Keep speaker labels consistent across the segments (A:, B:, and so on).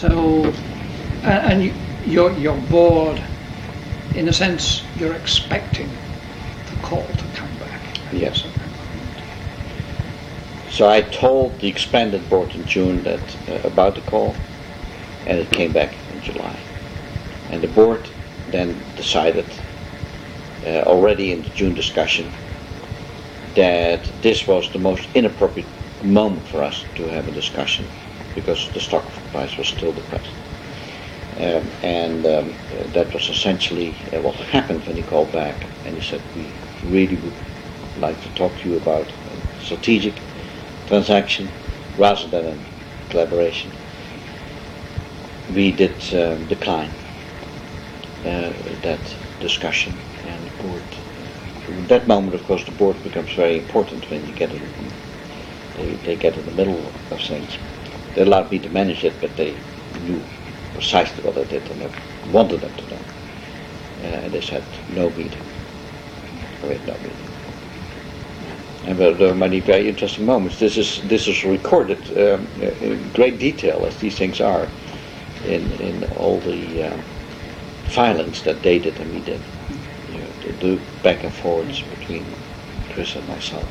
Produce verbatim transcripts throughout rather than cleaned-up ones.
A: So, and, and you, you're, you're bored, in a sense, you're expecting the call to come back.
B: Yes. So I told the expanded board in June that uh, about the call, and it came back in July. And the board then decided, uh, already in the June discussion, that this was the most inappropriate moment for us to have a discussion, because the stock price was still depressed. Um, and um, uh, that was essentially uh, what happened when he called back, and he said, we really would like to talk to you about a strategic transaction rather than a collaboration. We did um, decline uh, that discussion, and the board, in that moment, of course, the board becomes very important when you get in, they, they get in the middle of things. They allowed me to manage it, but they knew precisely what I did, and I wanted them to know. Uh, and they said, no meeting. Wait, no meeting. And there were many very interesting moments. This is this is recorded um, in great detail, as these things are, in in all the uh, filings that they did and we did. You know, the, the back and forwards between Chris and myself.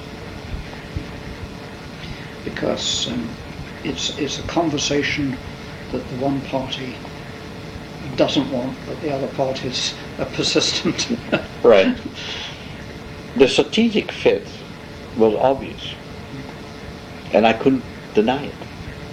A: Because um, it's it's a conversation that the one party doesn't want, but the other parties are persistent.
B: Right. The strategic fit was obvious, and I couldn't deny it.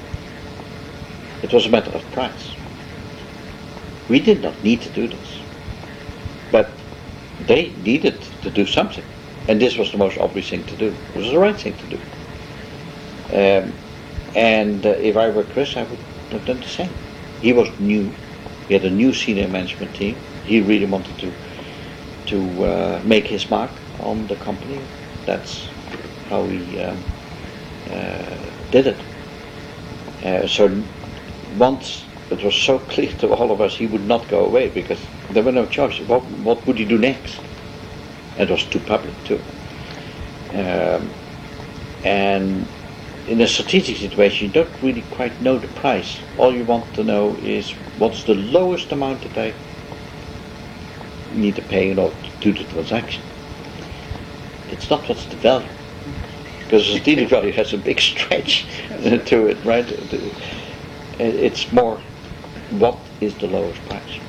B: It was a matter of price. We did not need to do this, but they needed to do something, and this was the most obvious thing to do. It was the right thing to do. Um, and uh, if I were Chris, I would have done the same. He was new. He had a new senior management team. He really wanted to to uh, make his mark on the company. That's how he um, uh, did it. Uh, so once it was so clear to all of us he would not go away, because there were no choices. What, what would he do next? And it was too public too. Um, and in a strategic situation, you don't really quite know the price. All you want to know is what's the lowest amount that I need to pay in order to do the transaction. It's not what's the value, because the strategic value has a big stretch to it, right? It's more what is the lowest price.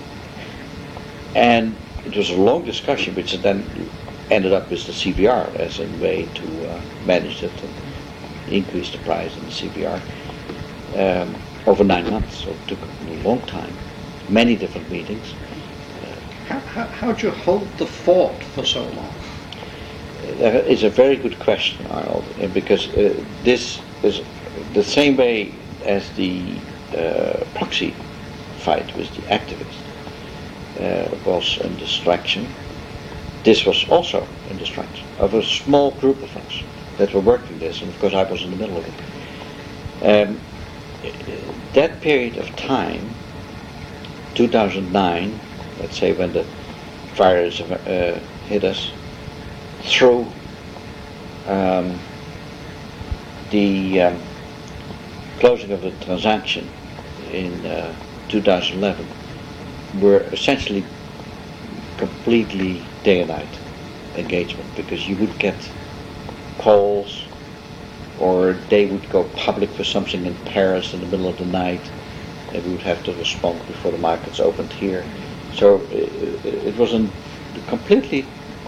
B: And it was a long discussion, which then ended up with the C V R as a way to uh, manage it and increase the price in the C V R um, over nine months. So it took a long time, many different meetings.
A: How, how, how'd you hold the fort for so long?
B: That is a very good question, Arnold, because uh, this is the same way as the uh, proxy fight with the activists uh, was a distraction. This was also a distraction of a small group of us that were working this, and of course I was in the middle of it. Um, that period of time, two thousand nine, let's say when the virus uh, hit us, through um, the um, closing of the transaction in uh, two thousand eleven, were essentially completely day and night engagement, because you would get calls, or they would go public for something in Paris in the middle of the night, and we would have to respond before the markets opened here. So it, it was a completely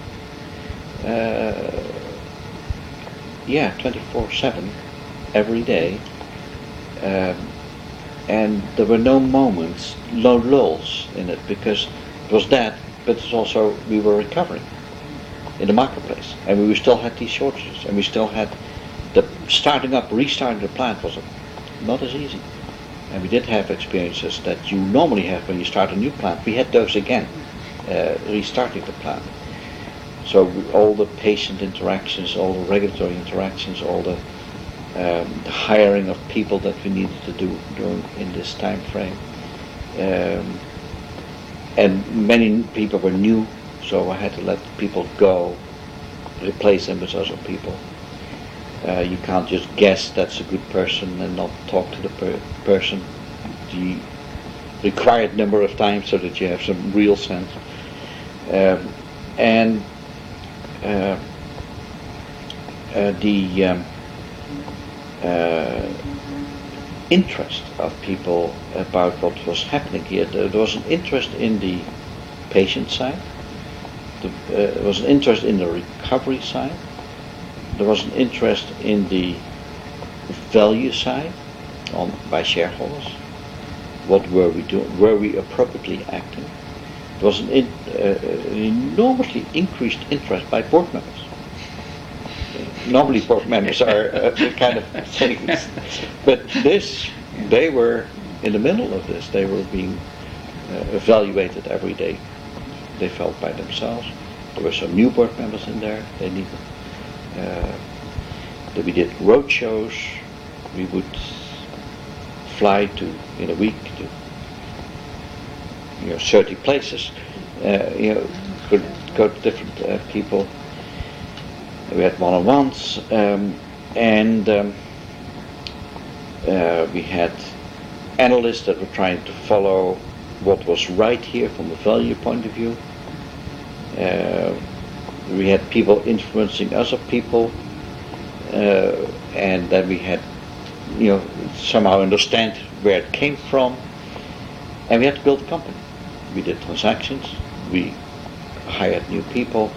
B: Uh, yeah, twenty-four seven, every day, um, and there were no moments, no lulls in it, because it was that, but it's also we were recovering in the marketplace, and we still had these shortages, and we still had the starting up, restarting the plant was not as easy, and we did have experiences that you normally have when you start a new plant. We had those again, uh, restarting the plant. So all the patient interactions, all the regulatory interactions, all the, um, the hiring of people that we needed to do during in this time frame, um, and many people were new, so I had to let people go, replace them with other people. Uh, you can't just guess that's a good person and not talk to the per- person. the required number of times so that you have some real sense. Um, and uh, uh, the um, uh, interest of people about what was happening here. There was an interest in the patient side. The, uh, there was an interest in the recovery side. There was an interest in the value side on by shareholders. What were we doing? Were we appropriately acting? There was an, in, uh, an enormously increased interest by board members. Normally board members are uh, the kind of things, but this, they were in the middle of this. They were being uh, evaluated every day. They felt by themselves. There were some new board members in there. They needed. Uh, that we did road shows. We would fly to in a week to you know thirty places. Uh, you know, could go to different uh, people. We had one-on-ones, um, and um, uh, we had analysts that were trying to follow what was right here from a value point of view. Uh, we had people influencing other people, uh, and then we had, you know, somehow understand where it came from, and we had to build a company. We did transactions, we hired new people,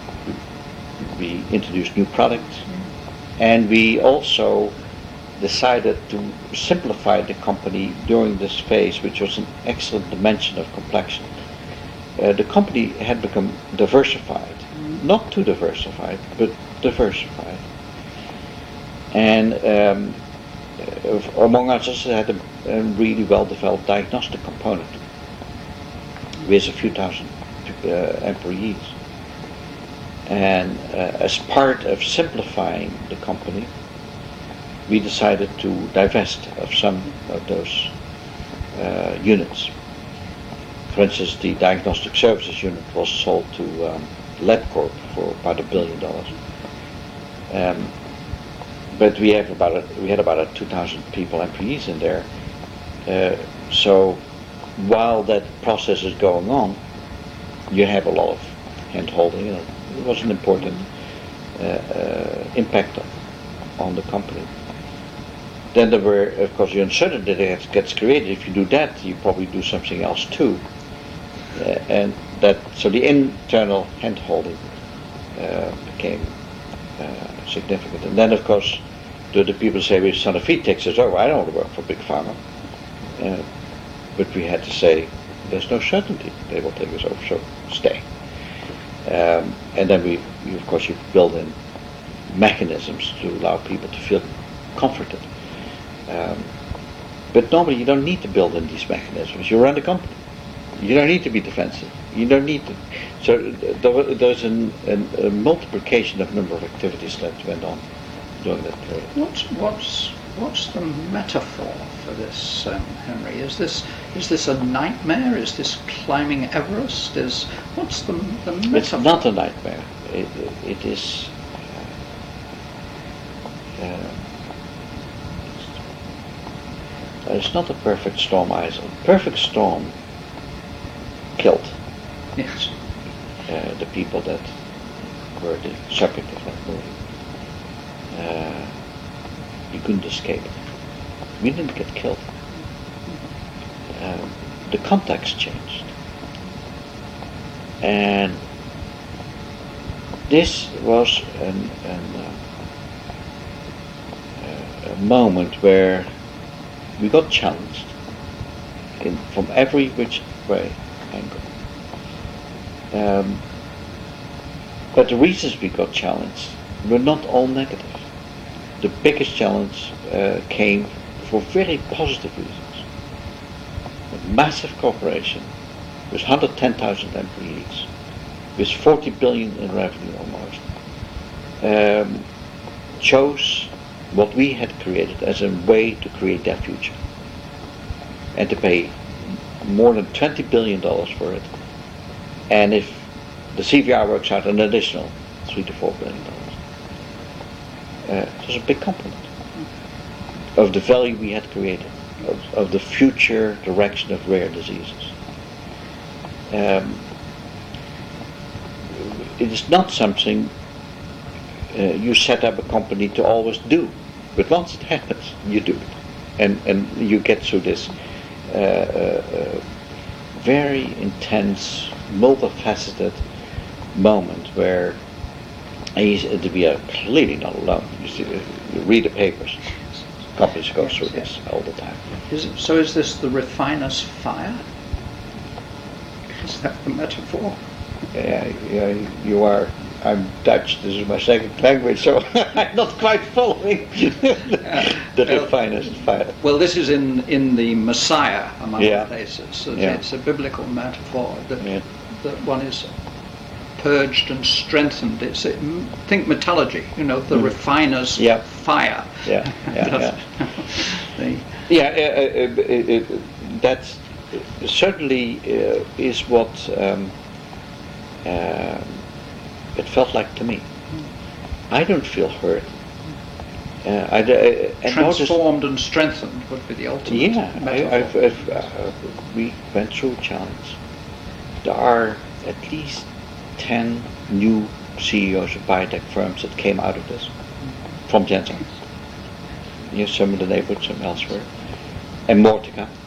B: we introduced new products, and we also decided to simplify the company during this phase, which was an excellent dimension of complexion. Uh, the company had become diversified, not too diversified, but diversified. And um, uh, among others, it had a, a really well-developed diagnostic component with a few thousand uh, employees. And uh, as part of simplifying the company, we decided to divest of some of those uh, units. For instance, the diagnostic services unit was sold to um, LabCorp for about a billion dollars. Um, but we have about a, we had about a two thousand people, employees in there. Uh, so while that process is going on, you have a lot of hand-holding. You know, it was an important uh, uh, impact on the company. Then there were, of course, the uncertainty that gets created. If you do that, you probably do something else too. Uh, and that, so the internal hand-holding uh, became uh, significant. And then, of course, the, the people say, well, Sanofi takes us over. I don't want to work for Big Pharma. Uh, but we had to say, there's no certainty they will take us over, so stay. Um, and then we, we, of course, you build in mechanisms to allow people to feel comforted. Um, but normally you don't need to build in these mechanisms. You run the company. You don't need to be defensive. You don't need to. So there, there's an, an, a multiplication of number of activities that went on during that period.
A: What's what's what's the metaphor for this, um, Henry? Is this is this a nightmare? Is this climbing Everest? Is what's the the metaphor?
B: It's not a nightmare. It, it is. Uh, uh, it's not a perfect storm either. Perfect storm killed
A: Yes.
B: uh, the people that were the subject of that movie. Uh, you couldn't escape it. We didn't get killed. Um, the context changed. And this was an, an, uh, a moment where we got challenged in, from every which way angle. Um, but the reasons we got challenged were not all negative. The biggest challenge uh, came for very positive reasons. A massive corporation with one hundred ten thousand employees, with forty billion in revenue almost, um, chose what we had created as a way to create their future, and to pay more than twenty billion dollars for it. And if the C V R works out, an additional three to four billion dollars. Uh, it was a big compliment of the value we had created. of, of the future direction of rare diseases. Um, it is not something uh, you set up a company to always do, but once it happens, you do it, and and you get through this uh, uh, uh, very intense, multifaceted moment where he's, we are clearly not alone. You see, you read the papers. Companies go
A: Yes,
B: through
A: yes.
B: this all the time.
A: Is it, so is this the refiner's fire? Is that the metaphor?
B: Yeah, yeah, you are. I'm Dutch. This is my second language, so I'm not quite following the
A: well-
B: refiner's fire.
A: Well, this is in, in the Messiah, among
B: Yeah.
A: other places. So
B: Yeah.
A: It's a biblical metaphor that,
B: Yeah.
A: that one is purged and strengthened. It's a, think metallurgy, you know, the
B: Mm.
A: refiner's
B: Yeah.
A: fire.
B: Yeah, yeah, yeah.
A: The-
B: Yeah, uh, uh, uh, uh, that certainly uh, is what um, uh, it felt like to me. I don't feel hurt. Uh, I, uh, and notice-
A: transformed and strengthened would be the ultimate
B: Yeah, I,
A: metaphor.
B: I've, I've, uh, we went through a challenge. There are at least ten new C E Os of biotech firms that came out of this from Janssen. Yes, some in the neighborhood, some elsewhere, and more to come.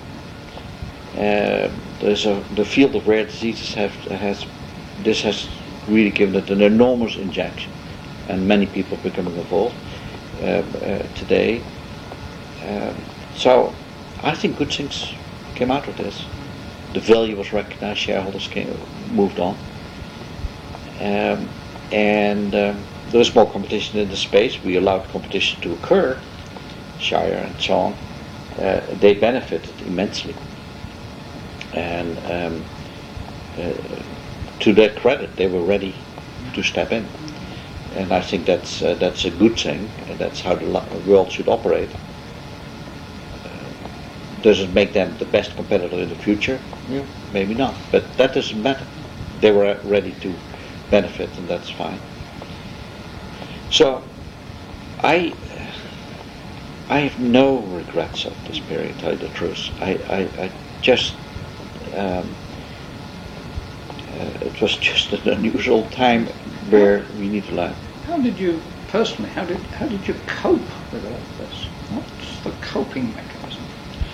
B: Uh, there's a, the field of rare diseases have, has this has really given it an enormous injection, and many people are becoming involved uh, uh, today. Um, so I think good things came out of this. The value was recognized, shareholders came, moved on. Um, and um, there was more competition in the space. We allowed competition to occur, Shire and so on. Uh, they benefited immensely. And um, uh, to their credit, they were ready to step in. And I think that's uh, that's a good thing, and that's how the lo- world should operate. Uh, does it make them the best competitor in the future? Yeah, maybe not, but that doesn't matter. They were ready to benefit, and that's fine. So, I I have no regrets of this period, to tell you the truth. I, I, I just um, uh, it was just an unusual time where we need to learn.
A: How did you, personally, how did how did you cope with all of this? What's the coping mechanism?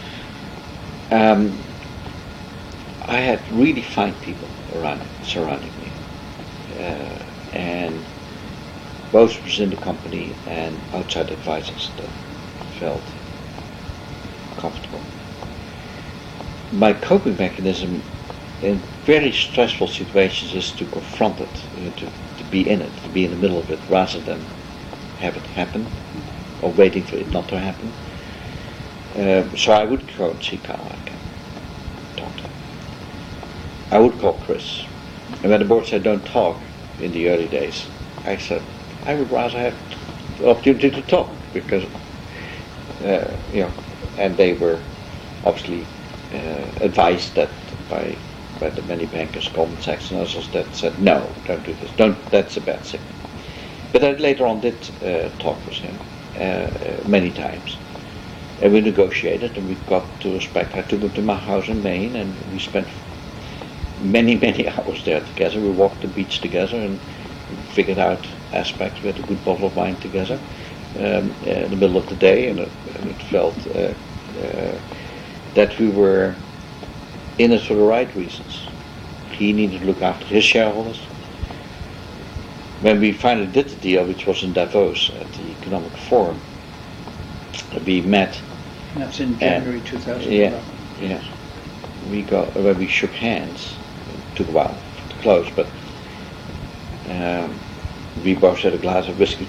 B: Um, I had really fine people around surrounding me, uh, and both within the company and outside advisors that felt comfortable. My coping mechanism in very stressful situations is to confront it, you know, to, to be in it, to be in the middle of it, rather than have it happen or waiting for it not to happen. Um, so I would go and see Carl and talk to him. I would call Chris. And when the board said don't talk in the early days, I said I would rather have the opportunity to talk because, uh, you know, and they were obviously uh, advised that by by the many bankers, Goldman Sachs and others, that said no, don't do this, don't. That's a bad thing. But I later on did uh, talk with him uh, uh, many times. And we negotiated, and we got to respect. I took him to my house in Maine, and we spent many, many hours there together. We walked the beach together and figured out aspects. We had a good bottle of wine together um, uh, in the middle of the day, and it, and it felt uh, uh, that we were in it for the right reasons. He needed to look after his shareholders. When we finally did the deal, which was in Davos at the Economic Forum, we met.
A: And that's in January two thousand eleven.
B: Yeah, yeah. We got when we shook hands. It took a while to close, but um, we both had a glass of whiskey.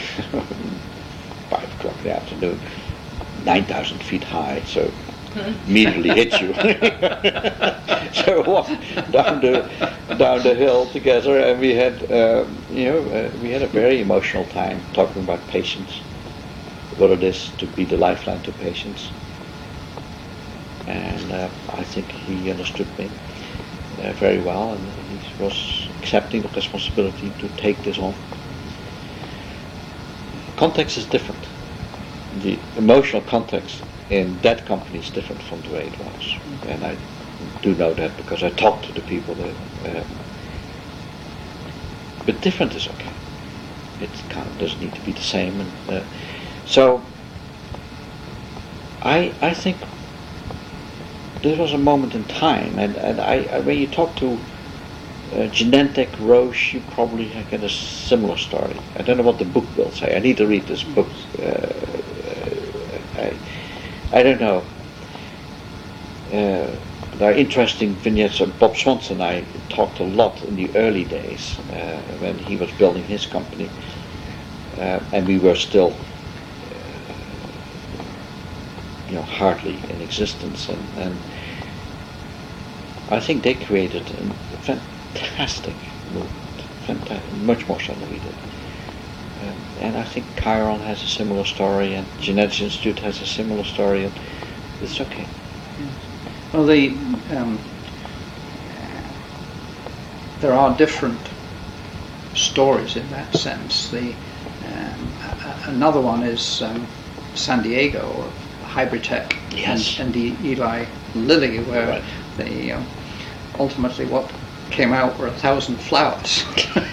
B: Five o'clock in the afternoon, nine thousand feet high, so immediately hit you. So we walked down the down the hill together, and we had um, you know uh, we had a very emotional time talking about patients. What it is to be the lifeline to patients. And uh, I think he understood me uh, very well, and he was accepting the responsibility to take this on. Context is different. The emotional context in that company is different from the way it was, and I do know that because I talked to the people that. Um, but different is okay. It kind of doesn't need to be the same, and uh, so I I think there was a moment in time, and and I, I when you talk to uh, Genentech, Roche, you probably get a similar story. I don't know what the book will say. I need to read this book. Uh, I I don't know. Uh, there are interesting vignettes. Uh, Bob Swanson and I talked a lot in the early days uh, when he was building his company, uh, and we were still, uh, you know, hardly in existence. And, and I think they created a fantastic movement, fantastic, much more so than we did. Um, and I think Chiron has a similar story, and Genetics Institute has a similar story, and it's okay.
A: Well, the um, there are different stories in that sense. The um, a- another one is um, San Diego, or Hybridtech,
B: Yes.
A: and, and the Eli Lilly, where
B: Right.
A: the um, ultimately what came out were a thousand flowers.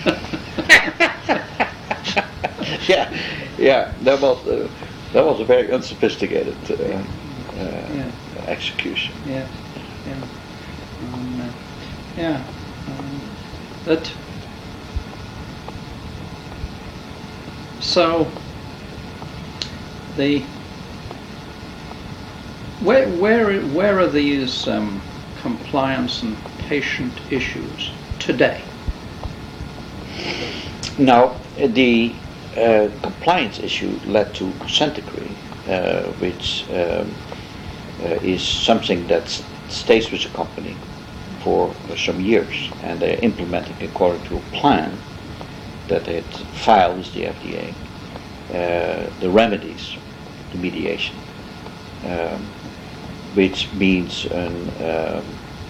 B: yeah, yeah, that was uh, that was a very unsophisticated uh, uh,
A: Yeah.
B: execution.
A: Yeah, yeah, um, uh, yeah. Um, but so the where where where are these um, compliance and patient issues today?
B: Now, uh, the uh, compliance issue led to consent decree, uh, which um, uh, is something that s- stays with the company for uh, some years, and they're implementing according to a plan that they had filed with the F D A, uh, the remedies, the mediation, um, which means an um,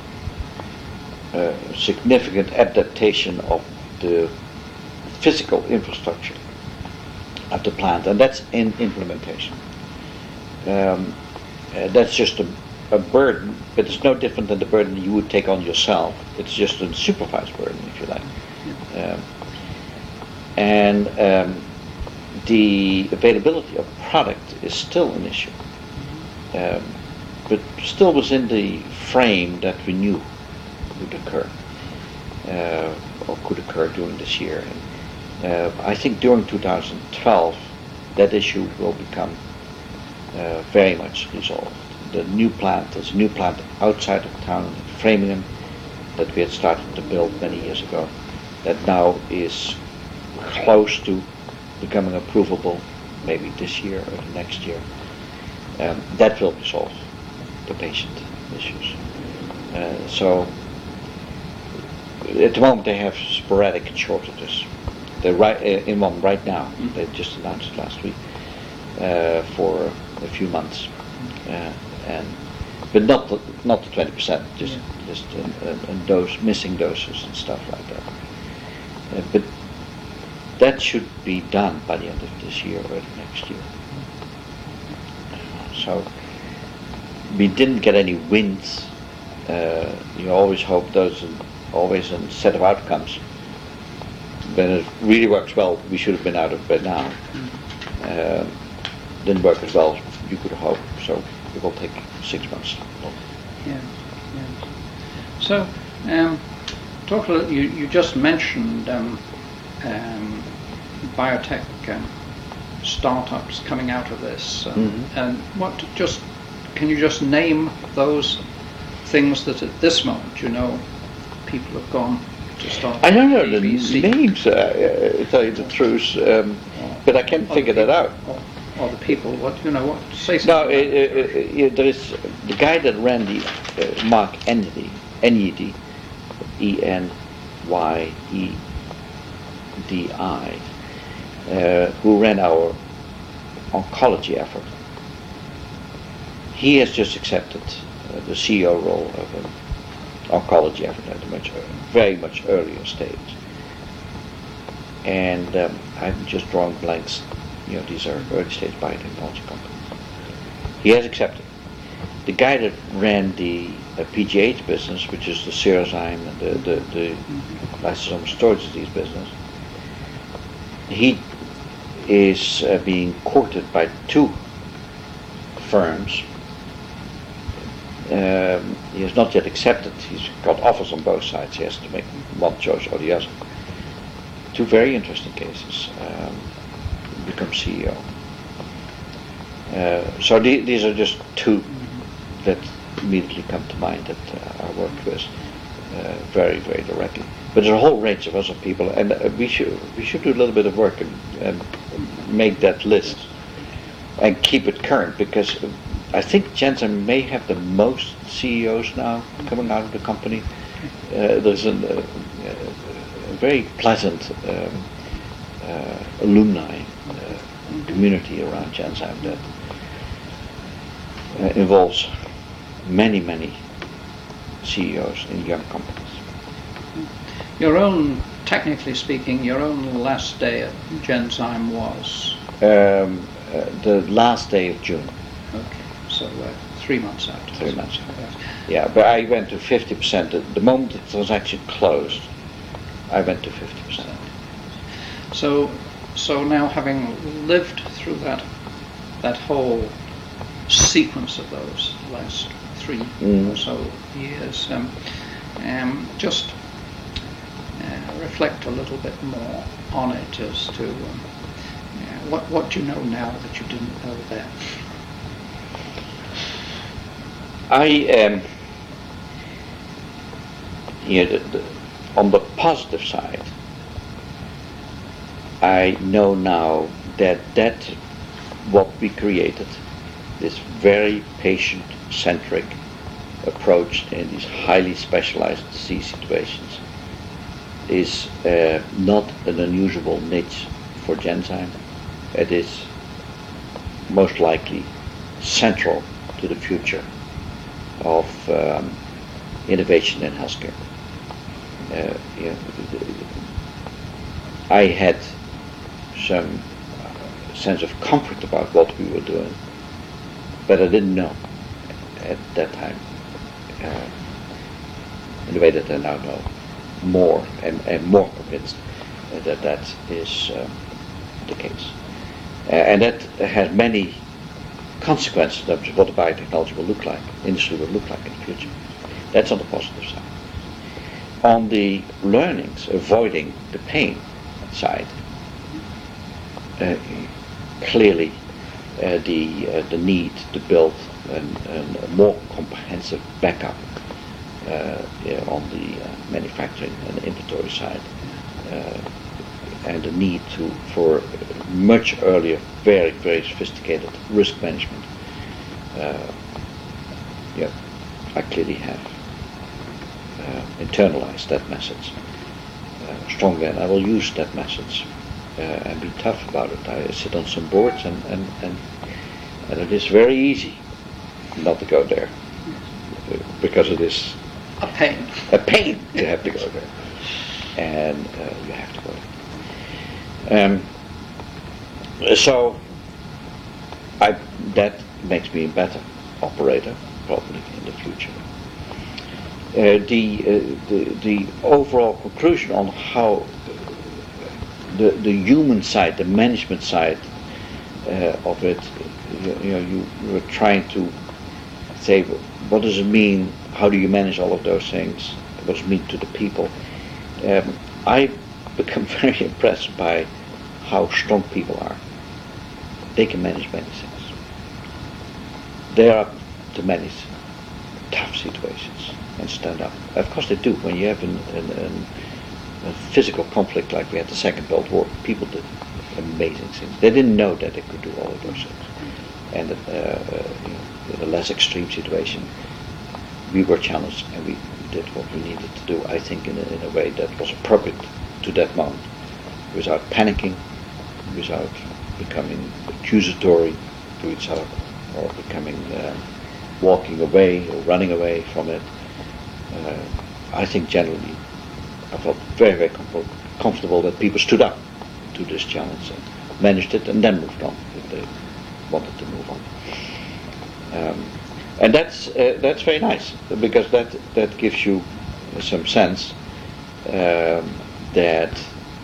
B: a significant adaptation of the physical infrastructure of the plant, and that's in implementation. Um, uh, that's just a, a burden, but it's no different than the burden you would take on yourself. It's just a supervised burden, if you like. Um, and um, the availability of product is still an issue, um, but still within the frame that we knew would occur, uh, or could occur during this year. And, uh, I think during two thousand twelve, that issue will become uh, very much resolved. The new plant, there's a new plant outside of town in Framingham that we had started to build many years ago, that now is close to becoming approvable, maybe this year or the next year. Um, that will resolve the patient issues. Uh, so at the moment they have sporadic shortages. They're right uh, in one right now. They just announced it last week uh, for a few months, uh, and but not the, not the twenty percent. Just
A: Yeah.
B: just in, in, in dose missing doses and stuff like that. Uh, but that should be done by the end of this year or the next year. Uh, so we didn't get any wins. Uh, you always hope those are always a set of outcomes. When it really works well, we should have been out of bed now. Uh, didn't work as well as you could hope, so it will take six months.
A: Yeah, yeah. So, um, talk a little, you, you just mentioned um, um, biotech um, startups coming out of this, um,
B: Mhm.
A: and what just can you just name those things that at this moment you know people have gone to start?
B: I don't know the
A: A B C,
B: names, uh, uh, tell you the truth, um, but I can
A: or
B: figure
A: the
B: that out.
A: people- Or, or the people, what you know, what say
B: No, uh,
A: something.
B: uh,
A: about it.
B: uh, yeah, there is the guy that ran the uh, Mark Ennedy, N E D, E N Y E D I, uh, who ran our oncology effort. He has just accepted uh, the C E O role of an oncology effort at a much, very much earlier stage. And um, I'm just drawing blanks. You know, these are early stage biotechnology companies. He has accepted. The guy that ran the uh, P G H business, which is the Serozyme and the, the, the mm-hmm. lysosomal storage disease business, he is uh, being courted by two firms. Um, he has not yet accepted. He's got offers on both sides. He has to make one choice or the other. Two very interesting cases. Um, become C E O. Uh, so the, these are just two that immediately come to mind that uh, I worked with uh, very, very directly. But there's a whole range of other people, and uh, we should we should do a little bit of work and, and make that list and keep it current, because I think Genzyme may have the most C E Os now coming out of the company. Uh, there's an, uh, a very pleasant um, uh, alumni uh, community around Genzyme that uh, involves many, many C E Os in young companies.
A: Your own, technically speaking, your own last day at Genzyme was?
B: Um, uh, the last day of June.
A: Okay, so uh, three months out.
B: Three months out. Yes. Yeah, but I went to fifty percent. The moment the transaction closed, I went to fifty percent.
A: So, so now having lived through that, that whole sequence of those last three mm. or so years, um, um, just uh, reflect a little bit more on it as to um, uh, what what do you know now that you didn't know then.
B: I um, you know, the, the, on the positive side, I know now that that what we created, this very patient-centric approach in these highly specialized disease situations, is uh, not an unusual niche for Genzyme. It is most likely central to the future of um, innovation in healthcare. Uh, you know, I had some uh, sense of comfort about what we were doing, but I didn't know at that time uh, in the way that I now know more and, and more convinced uh, that that is um, the case. Uh, and that has many consequences in terms of what the biotechnology will look like, industry will look like in the future. That's on the positive side. On the learnings, avoiding the pain side, uh, clearly uh, the uh, the need to build an, an, a more comprehensive backup uh, yeah, on the uh, manufacturing and inventory side, uh, and the need to for much earlier, very very sophisticated risk management. Uh, yeah, I clearly have uh, internalized that message uh, strongly, and I will use that message uh, and be tough about it. I sit on some boards, and, and, and, and it is very easy not to go there because it is
A: a pain.
B: A pain to have to go there, and uh, you have to go there. Um, so I that makes me a better operator probably in the future. Uh, the, uh, the the overall conclusion on how the the human side, the management side uh, of it, you, you know, you, you were trying to say, what does it mean? How do you manage all of those things? What does it mean to the people? Um, I become very impressed by how strong people are. They can manage many things. They are up to many tough situations and stand up. Of course they do. When you have an, an, an, a physical conflict like we had the Second World War, people did amazing things. They didn't know that they could do all of those things. And uh, uh, you know, in a less extreme situation, we were challenged and we did what we needed to do, I think, in a, in a way that was appropriate to that moment, without panicking, without becoming accusatory to each other, or becoming uh, walking away or running away from it. Uh, I think generally I felt very, very com- comfortable that people stood up to this challenge and managed it and then moved on if they wanted to move on. Um, and that's uh, that's very nice, because that that gives you some sense um, that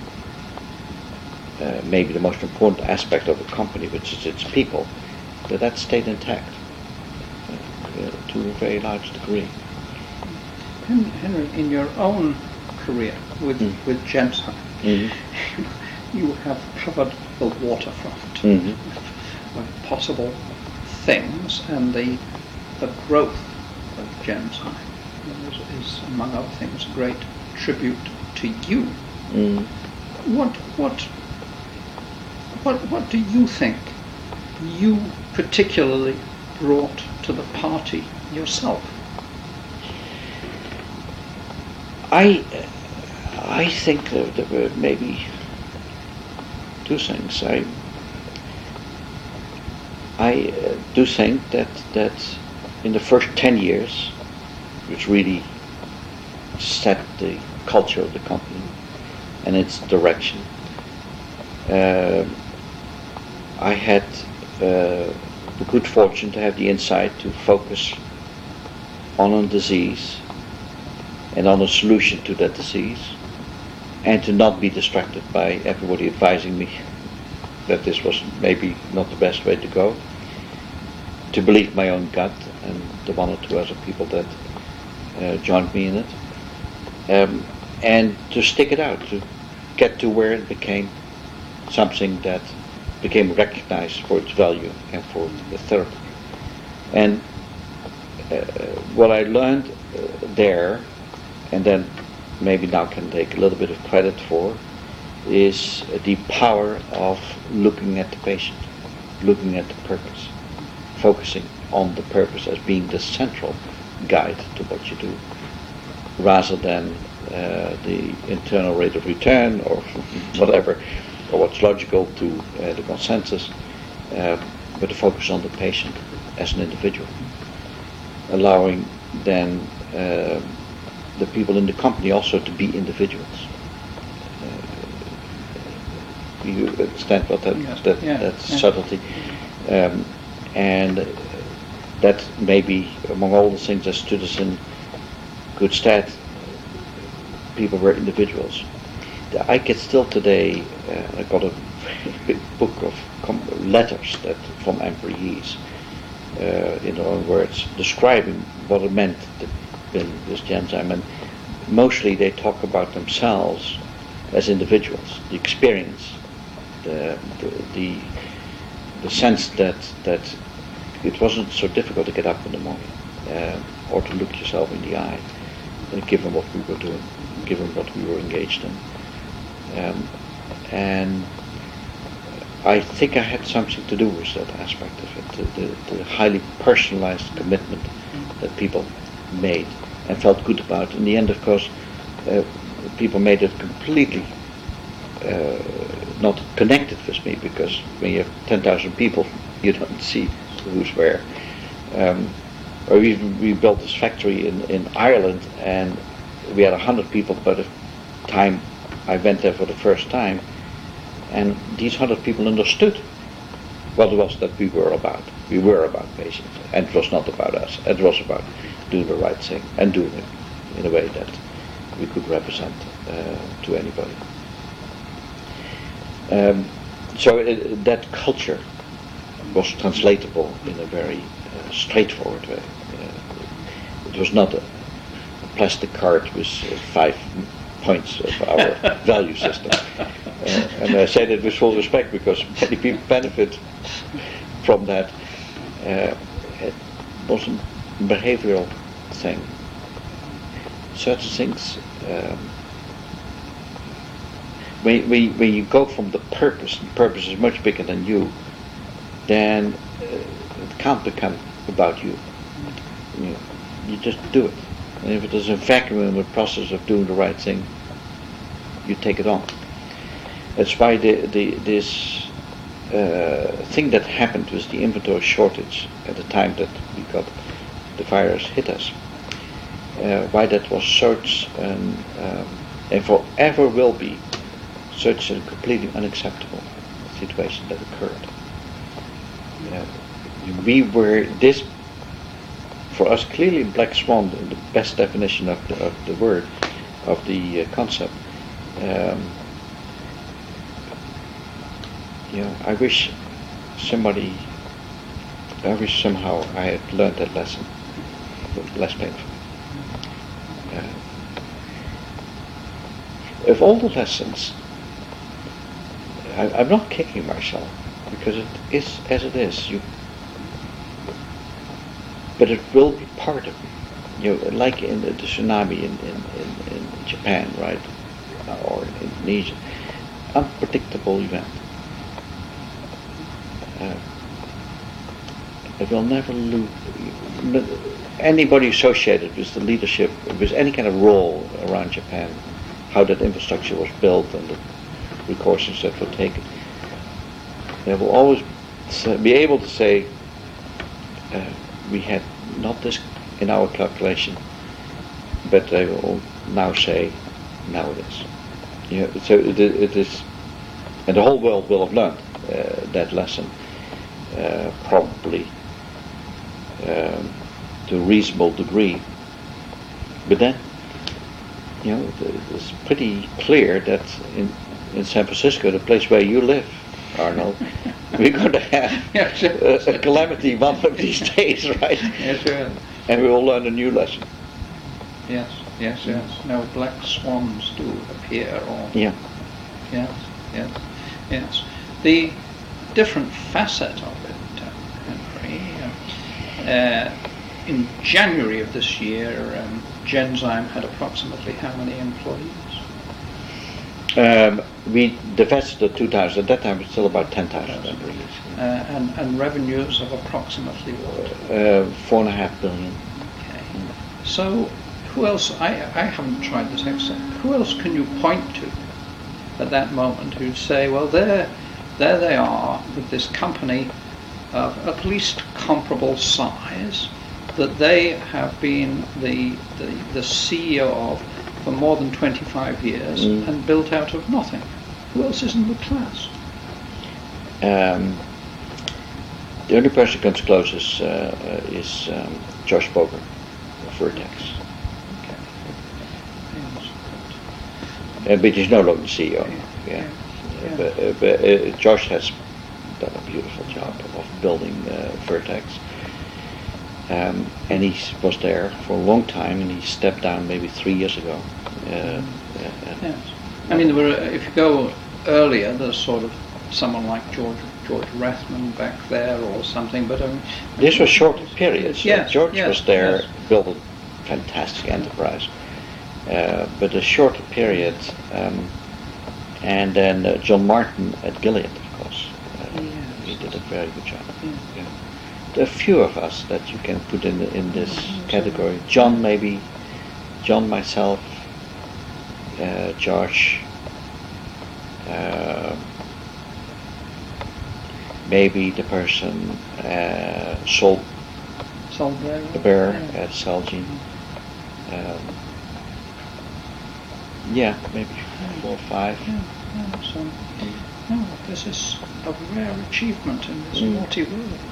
B: uh, maybe the most important aspect of a company, which is its people, that that stayed intact uh, to a very large degree.
A: Hen- Henry, in your own career with
B: Mm.
A: with Gemsheim,
B: Mhm.
A: you have covered the waterfront
B: Mhm.
A: of possible things, and the the growth of Gemsheim is, is, among other things, a great tribute to you.
B: Mm.
A: What what what what do you think you particularly brought to the party yourself?
B: I I think that there were maybe two things. I I uh, do think that that in the first ten years, which really set the culture of the company and its direction, uh, I had uh, the good fortune to have the insight to focus on a disease and on a solution to that disease, and to not be distracted by everybody advising me that this was maybe not the best way to go, to believe my own gut and the one or two other people that uh, joined me in it, um, and to stick it out, to get to where it became something that became recognized for its value and for the therapy. And uh, what I learned uh, there, and then maybe now can take a little bit of credit for, is the power of looking at the patient, looking at the purpose, focusing on the purpose as being the central guide to what you do, rather than uh, the internal rate of return or whatever, or what's logical to uh, the consensus, uh, but to focus on the patient as an individual, allowing then uh, the people in the company also to be individuals. Uh, you understand what that,
A: Yes.
B: that,
A: Yeah.
B: that
A: Yeah.
B: subtlety, um, and that maybe among all the things that stood us in good stead, people were individuals. I get still today, uh, I got a big book of com- letters that from employees, uh, in their own words, describing what it meant to be with Gemsheim, and mostly they talk about themselves as individuals, the experience, the the the, the sense that that it wasn't so difficult to get up in the morning, uh, or to look yourself in the eye, uh, given what we were doing, given what we were engaged in. Um, and I think I had something to do with that aspect of it, the, the, the highly personalized commitment that people made and felt good about. In the end, of course, uh, people made it completely uh, not connected with me, because when you have ten thousand people, you don't see who's where. Um, or we, we built this factory in, in Ireland, and we had one hundred people by the time I went there for the first time, and these hundred people understood what it was that we were about. We were about patients, and it was not about us. It was about doing the right thing and doing it in a way that we could represent uh, to anybody. Um, so it, that culture was translatable in a very uh, straightforward way. Uh, it was not a, a plastic card with uh, five points of our value system. Uh, and I say that with full respect, because many people benefit from that. Uh, it was a behavioral thing. Certain things, um, when, when, when you go from the purpose, and purpose is much bigger than you, then uh, it can't become about you. You, you just do it. And if it is a vacuum in the process of doing the right thing, you take it on. That's why the, the, this uh, thing that happened with the inventory shortage at the time that we got the virus hit us, uh, why that was such an, um, and forever will be, such a completely unacceptable situation that occurred. Uh, we were, this for us clearly black swan, the best definition of the, of the word, of the uh, concept. Um, you know, I wish somebody, I wish somehow I had learned that lesson, less painful. Uh, of all the lessons, I, I'm not kicking myself because it is as it is. You, but it will be part of me. You know, like in the, the tsunami in, in, in, in Japan, right, or in Indonesia, unpredictable event. Uh, it will never lose. Anybody associated with the leadership, with any kind of role around Japan, how that infrastructure was built and the precautions that were taken, they will always be able to say, uh, we had not this in our calculation, but they will now say, now it is. You know, so it, it is, and the whole world will have learned uh, that lesson, uh, probably um, to a reasonable degree. But then, you know, it's pretty clear that in in San Francisco, the place where you live, Arnold, we're going to have
A: yes, yes.
B: a, a calamity one of these days, right?
A: Yes, yes.
B: And we will learn a new lesson.
A: Yes, yes, yes. No, black swans do appear, or
B: Yeah.
A: yes, yes, yes. The different facet of it, uh, Henry. Uh, in January of this year, um, Genzyme had approximately how many employees?
B: Um, we divested the two thousand. At that time, it's still about ten thousand employees.
A: Uh, and, and revenues of approximately what?
B: Uh, four and a half billion.
A: Okay. So, who else? I I haven't tried this exercise. Who else can you point to at that moment who'd say, well, there, there they are with this company of at least comparable size that they have been the the, the C E O of for more than twenty-five years
B: Mm.
A: and built out of nothing. Who else is in the class?
B: Um, the only person who comes closest uh, uh, is um, Josh Boger of Vertex.
A: Okay. Yes,
B: Uh, but he's no longer the C E O.
A: Yeah.
B: Yeah.
A: Yeah.
B: Uh, but uh, but uh, Josh has done a beautiful job of building uh, Vertex. Um, and he was there for a long time, and he stepped down maybe three years ago. Uh, uh,
A: Yes. I mean, there were, if you go earlier, there's sort of someone like George George Rathman back there or something, but um,
B: This was short periods. So
A: Yes,
B: George
A: yes,
B: was there,
A: yes.
B: built a fantastic enterprise. Uh, but a shorter period, um, and then uh, John Martin at Gilead, of course. Uh,
A: Yes.
B: He did a very good job.
A: Yeah.
B: Yeah. There are a few of us that you can put in the, in this category. John, maybe. John, myself, uh, Josh. Uh, maybe the person, uh, Sol
A: Solberg.
B: the bear
A: Yeah.
B: at Celgene. Um, yeah, maybe four or five.
A: Yeah, yeah, so, no, this is a rare achievement in this
B: Mm.
A: multi-world.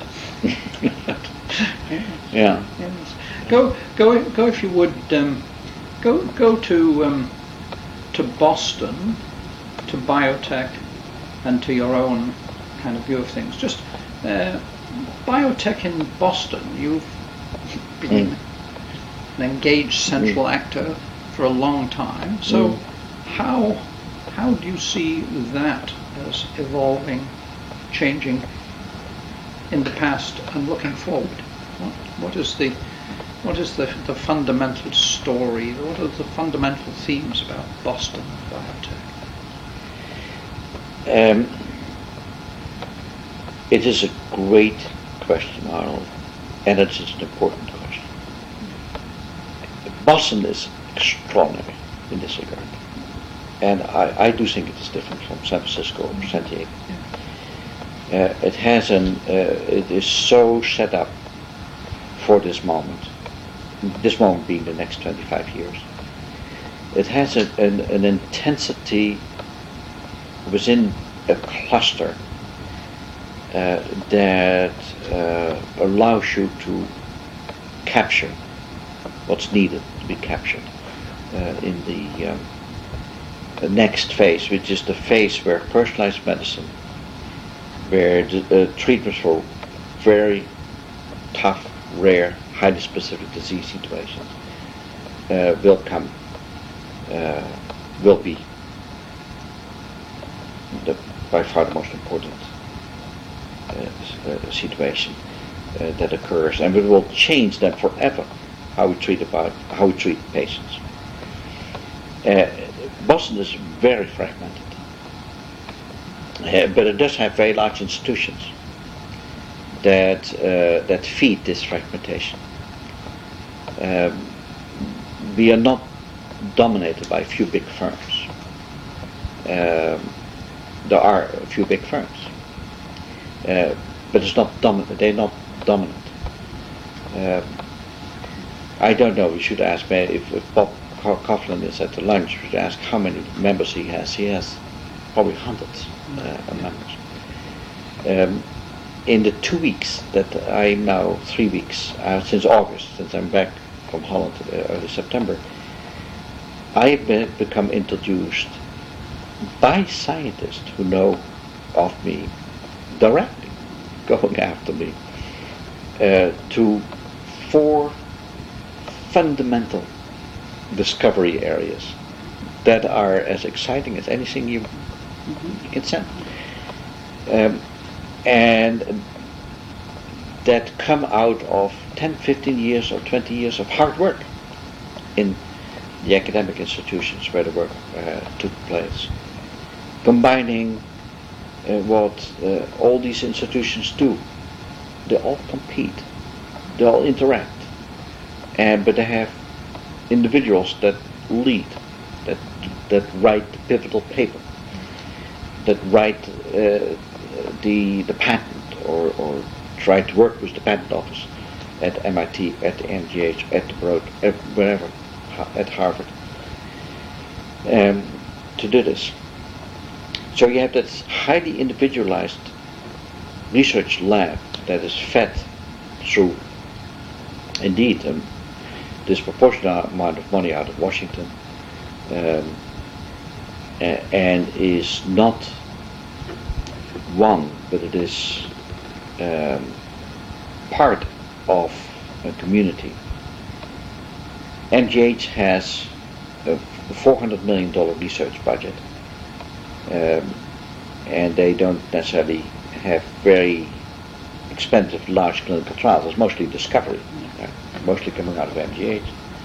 A: Yes.
B: Yeah.
A: Yes. Go, go, go if you would. Um, go, go to um, to Boston, to biotech, and to your own kind of view of things. Just uh, biotech in Boston. You've been
B: Mm.
A: an engaged central actor for a long time. So,
B: Mm.
A: how how do you see that as evolving, changing in the past and looking forward? What, what is the what is the, the fundamental story? What are the fundamental themes about Boston biotech?
B: Um, it is a great question, Arnold, and it is an important question. Boston is extraordinary in this regard, and I, I do think it is different from San Francisco or San Diego. Uh, it has an, uh, it is so set up for this moment, this moment being the next twenty-five years. It has a, an, an intensity within a cluster uh, that uh, allows you to capture what's needed to be captured uh, in the, um, the next phase, which is the phase where personalized medicine, where the uh, treatments for very tough, rare, highly specific disease situations uh, will come, uh, will be the, by far the most important uh, uh, situation uh, that occurs, and it will change then forever how we treat about how we treat patients. Uh, Boston is very fragmented, uh, but it does have very large institutions that uh, that feed this fragmentation. Um, we are not dominated by a few big firms. Um, there are a few big firms, uh, but it's not dominant. They're not dominant. Um, I don't know. We should ask if, if Bob Coughlin is at the lunch. We should ask how many members he has. He has probably hundreds uh, of members. Um, in the two weeks that I'm now, three weeks uh, since August, since I'm back from Holland uh, early September, I've been, become introduced by scientists who know of me directly, going after me, uh, to four fundamental discovery areas that are as exciting as anything you, you can send. Um, and that come out of ten, fifteen years or twenty years of hard work in the academic institutions where the work uh, took place. Combining uh, what uh, all these institutions do. They all compete, they all interact, and but they have individuals that lead, that that write the pivotal paper, that write uh, the the patent, or, or try to work with the patent office at M I T, at the M G H, at the Broad, at wherever, at Harvard, um, to do this. So you have this highly individualized research lab that is fed through, indeed, a disproportionate amount of money out of Washington, um, and is not one, but it is um, part of a community. M G H has a four hundred million dollars research budget, um, and they don't necessarily have very expensive large clinical trials. It's mostly discovery, uh, mostly coming out of M G H.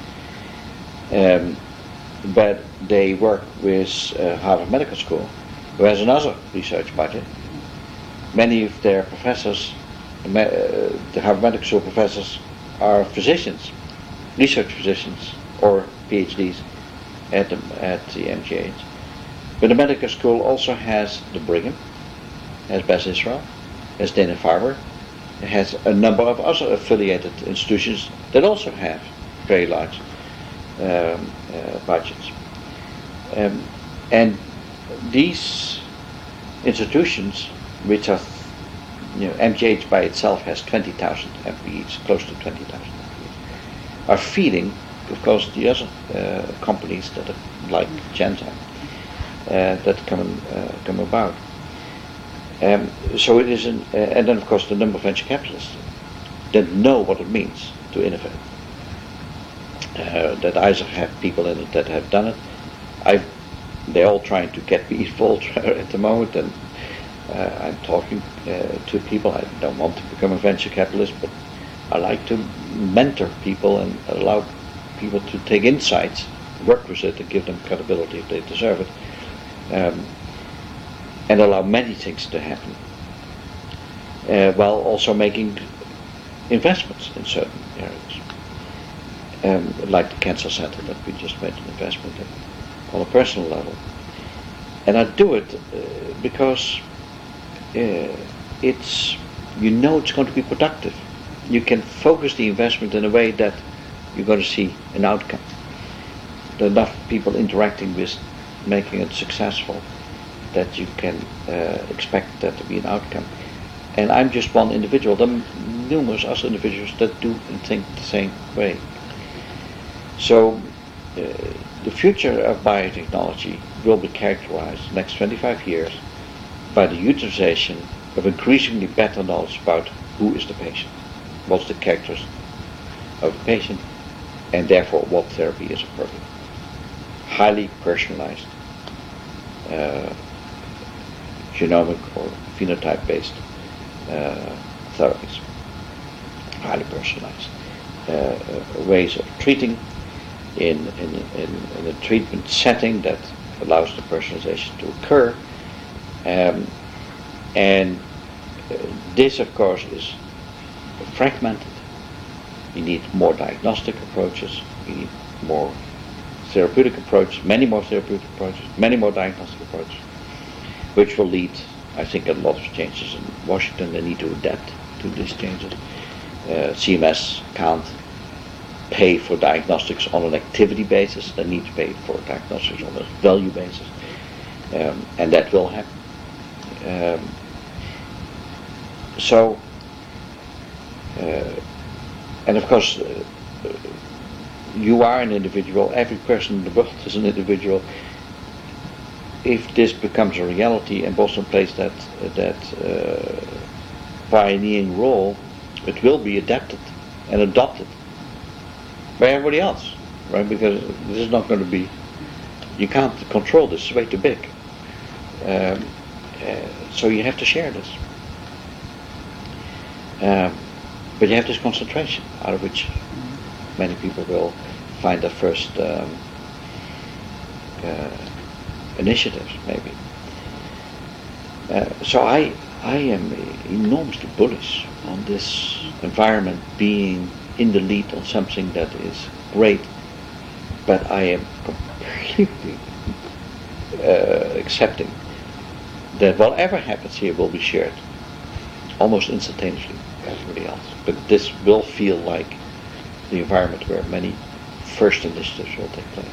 B: Um, but they work with uh, Harvard Medical School, who has another research budget. Many of their professors, uh, the Harvard Medical School professors, are physicians, research physicians, or PhDs at the, at the M G H. But the medical school also has the Brigham, has Beth Israel, has Dana-Farber, it has a number of other affiliated institutions that also have very large um, uh, budgets. Um, and these institutions, which are, you know, M G H by itself has twenty thousand employees, close to twenty thousand employees, are feeding, of course, the other uh, companies that are like Genzyme uh, that come uh, come about. Um, so it is, an, uh, and then of course the number of venture capitalists that know what it means to innovate. Uh, that either have people in it that have done it. I, they're all trying to get me involved at the moment, and uh, I'm talking uh, to people. I don't want to become a venture capitalist, but I like to mentor people and allow people to take insights, work with it, and give them credibility if they deserve it, um, and allow many things to happen, uh, while also making investments in certain areas. Um, like the cancer center that we just made an investment in, on a personal level. And I do it uh, because uh, it's, you know it's going to be productive. You can focus the investment in a way that you're going to see an outcome. There are enough people interacting with making it successful that you can uh, expect that to be an outcome. and I'm just one individual. There are numerous other individuals that do and think the same way. So uh, the future of biotechnology will be characterized the next twenty-five years by the utilization of increasingly better knowledge about who is the patient, what's the characters of the patient, and therefore what therapy is appropriate. Highly personalized, uh, genomic or phenotype-based uh, therapies. Highly personalized uh, uh, ways of treating in, in, in, in a treatment setting that allows the personalization to occur. Um, and uh, this, of course, is fragmented. You need more diagnostic approaches, you need more therapeutic approaches, many more therapeutic approaches, many more diagnostic approaches, which will lead, I think, a lot of changes in Washington. They need to adapt to these changes. Uh, C M S can't pay for diagnostics on an activity basis. They need to pay for diagnostics on a value basis, um, and that will happen. Um, so, uh, and of course, uh, you are an individual. Every person in the world is an individual. If this becomes a reality and Boston plays that that uh, pioneering role, it will be adapted and adopted by everybody else, right? Because this is not going to be, you can't control this, it's way too big. Um, uh, so you have to share this. Um, but you have this concentration, out of which many people will find their first um, uh, initiatives, maybe. Uh, so I, I am enormously bullish on this environment being in the lead on something that is great, but I am completely uh, accepting that whatever happens here will be shared almost instantaneously by everybody else. But this will feel like the environment where many first initiatives will take place.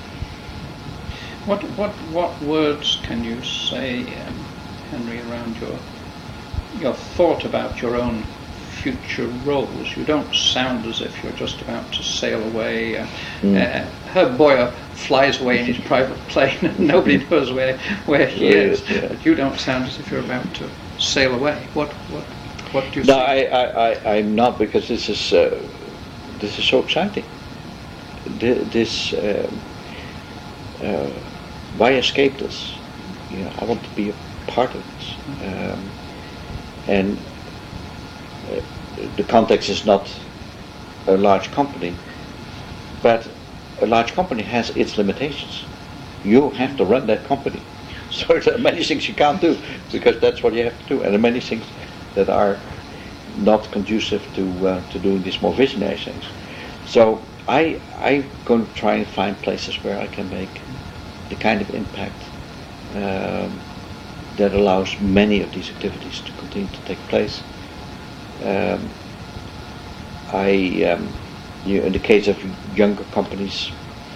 A: What what what words can you say, um, Henry, around your your thought about your own future roles? You don't sound as if you're just about to sail away. Uh, mm. uh, Herb Boyer flies away in his private plane and nobody knows where where he is. Yeah. But you don't sound as if you're about to sail away. What what what do you?
B: No,
A: see?
B: I, I, I I'm not, because this is uh, this is so exciting. This uh, uh, why escape this? You know, I want to be a part of this, um, and uh, the context is not a large company, but a large company has its limitations. You have to run that company, so there are many things you can't do because that's what you have to do, and there are many things that are not conducive to uh, to doing these more visionary things. So I I'm going to try and find places where I can make the kind of impact um, that allows many of these activities to continue to take place. Um, I, um, you know, in the case of younger companies,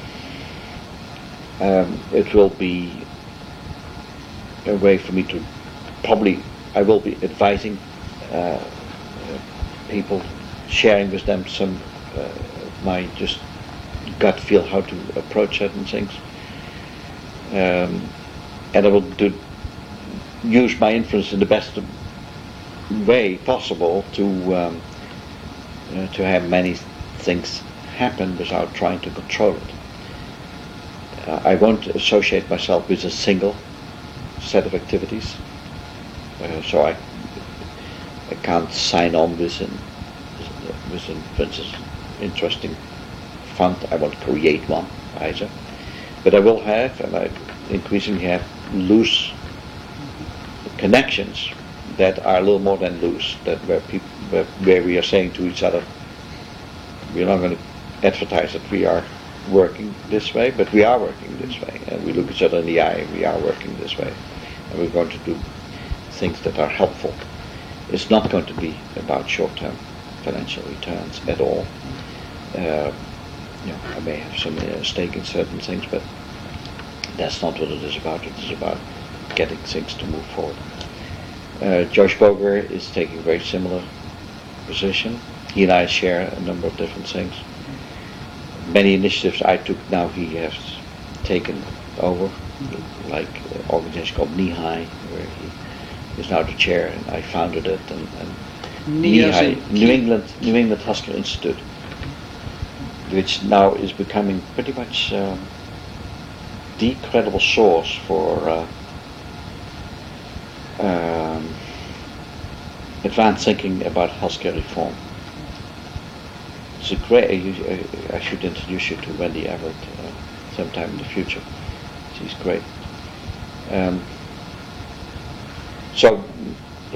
B: um, it will be a way for me to probably, I will be advising uh, uh, people, sharing with them some uh, my just gut feel how to approach certain things. Um, and I will do, use my influence in the best way possible to um, uh, to have many things happen without trying to control it. Uh, I won't associate myself with a single set of activities, uh, so I I can't sign on with an with an, for instance, interesting fund. I won't create one either. But I will have, and I increasingly have, loose connections that are a little more than loose, that where people, where, where we are saying to each other, we're not going to advertise that we are working this way, but we are working this way, and we look each other in the eye, and we are working this way, and we're going to do things that are helpful. It's not going to be about short-term financial returns at all. Uh, You know, I may have some uh, stake in certain things, but that's not what it is about. It is about getting things to move forward. Uh, Josh Boger is taking a very similar position. He and I share a number of different things. Many initiatives I took now he has taken over, like an organization called Knee-High, where he is now the chair, and I founded it. And, and Knee-High, New England, New England Husky Institute, which now is becoming pretty much um, the credible source for uh, um, advanced thinking about healthcare reform. It's a great. I should introduce you to Wendy Everett uh, sometime in the future. She's great. Um, so, uh,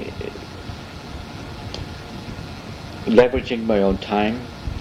B: leveraging my own time,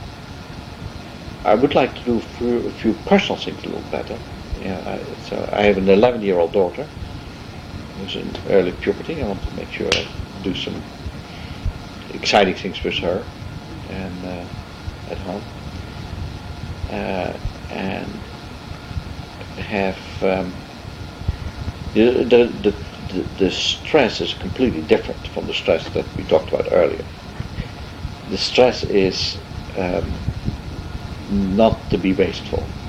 B: I would like to do a few, a few personal things a little better. Yeah, I, so I have an eleven-year-old daughter who's in early puberty. I want to make sure I do some exciting things with her and uh, at home, uh, and have um, the, the, the the the stress is completely different from the stress that we talked about earlier. The stress is um, not to be wasteful.